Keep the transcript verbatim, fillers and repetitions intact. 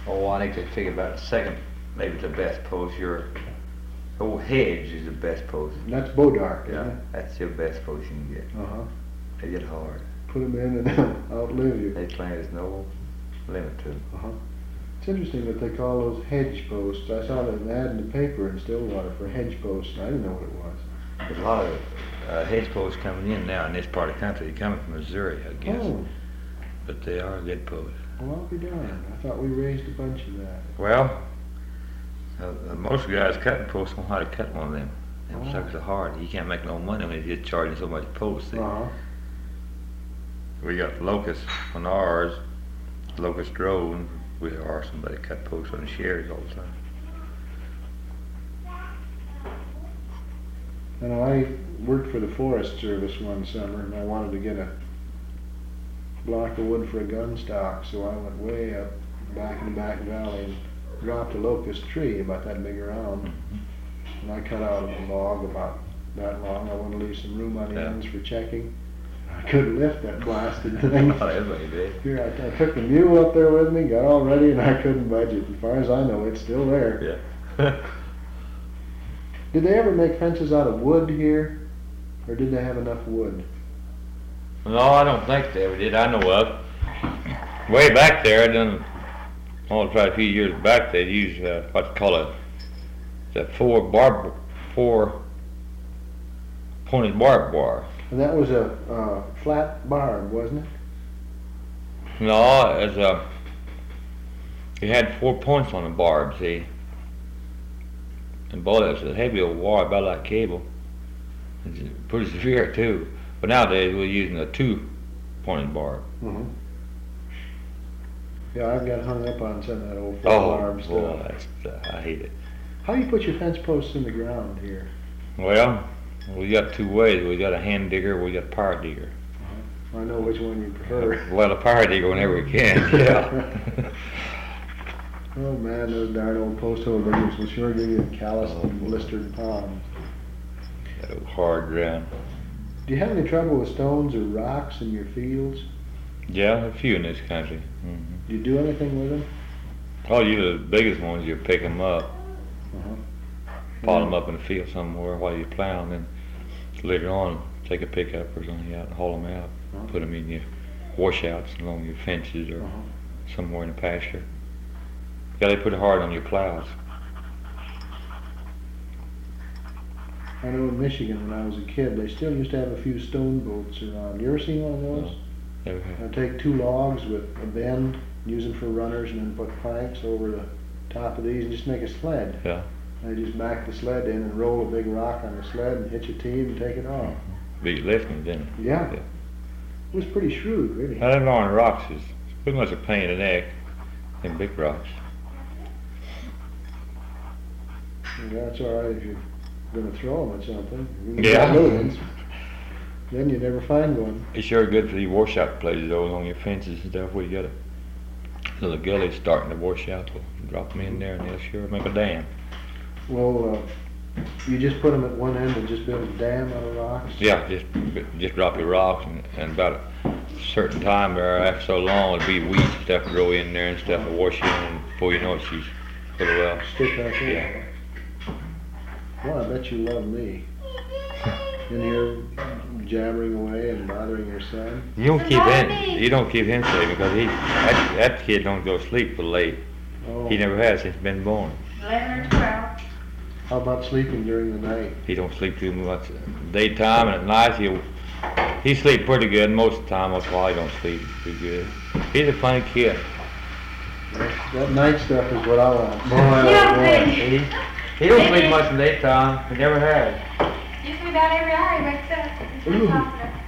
Oh, I think they figure about the second, maybe the best post. Your old hedge is the best post. And that's Bodark, Yeah, isn't it? that's your best post you can get. Uh-huh. They get hard. Put them in and they'll outlive you. They claim there's no limit to them. Uh-huh. It's interesting that they call those hedge posts. I saw an ad in the paper in Stillwater for hedge posts, and I didn't know what it was. There's a lot of uh, hedge posts coming in now in this part of the country. They're coming from Missouri, I guess. Oh, But they are good posts. well, I'll be darned. I thought we raised a bunch of that. Well, uh, uh, most guys cutting posts don't know how to cut one of them. Them Oh. suckers are hard. You can't make no money when you're just charging so much posts. See? Uh-huh. We got Locust on ours, Locust drone. We are somebody cut posts on the sherries all the time. And I worked for the Forest Service one summer, and I wanted to get a block of wood for a gun stock, so I went way up back in the back valley and dropped a locust tree about that big around. And I cut out a log about that long. I wanted to leave some room on the Yeah. ends for checking. I couldn't lift that blasted thing. Oh, everybody did. Here, I, I took the mule up there with me, got all ready, and I couldn't budge it. As far as I know, it's still there. Yeah. Did they ever make fences out of wood here? Or did they have enough wood? No, I don't think they ever did. I know of. Way back there, I done, oh, probably a few years back, they'd use uh, what you call it, the four barb, four pointed barbed wire. And that was a uh, flat barb, wasn't it? No, it's a. It had four points on the barb, see. And boy, it was a heavy old wire, about like cable. It's pretty severe too. But nowadays we're using a two-pointed barb. Mm-hmm. Yeah, I've got hung up on some of that old flat Oh, barb boy, stuff. that's, uh, I hate it. How do you put your fence posts in the ground here? Well, we got two ways. We got a hand digger, we got a power digger. Uh-huh. I know which one you prefer. Well, a power digger whenever we can, yeah. Oh man, those darn old post hole diggers will sure give you calloused Oh, and boy. blistered palms. That old hard ground. Do you have any trouble with stones or rocks in your fields? Yeah, a few in this country. hmm Do you do anything with them? Oh, you the biggest ones, you pick them up, Uh-huh. pile them up in the field somewhere while you plow, and then later on take a pickup or something out and haul them out, Uh-huh. put them in your washouts along your fences or Uh-huh. somewhere in the pasture. Yeah, they put it hard on your plows. I know in Michigan when I was a kid, they still used to have a few stone boats around. You ever seen one of those? Never have. I take two logs with a bend, use them for runners, and then put planks over the top of these and just make a sled. Yeah. I just back the sled in and roll a big rock on the sled and hitch a team and take it off. Beat lifting, didn't it? Yeah. Yeah. It was pretty shrewd, really. Now, them long rocks is pretty much a pain in the neck. Them big rocks. And that's all right if you're going to throw them at something. You can Yeah. get little ones. Then you never find one. It's sure good for the washout places though, along your fences and stuff where you got a little gully starting to wash out. We'll drop them in there and they'll sure make a dam. Well, uh, you just put them at one end and just build a dam out of rocks? Yeah, just just drop your rocks and, and about a certain time there, after so long, it'll be weeds and stuff grow in there and stuff will wash in, and before you know it, she's full of well. Stick back in? Yeah. Well, I bet you love me. In here jabbering away and bothering your son. You don't It's keep not him. me. You don't keep him safe because he that, that kid don't go to sleep till late. Oh. He never has since been born. eleven or twelve. How about sleeping during the night? He don't sleep too much daytime, and at night he'll he sleep pretty good most of the time. That's why he don't sleep too good. He's a funny kid. That, that night stuff is what I want. Boy, Yeah, boy, baby. he, he don't sleep much in daytime. He never has. Used to be about every hour he wakes up. He's Ooh. hospital.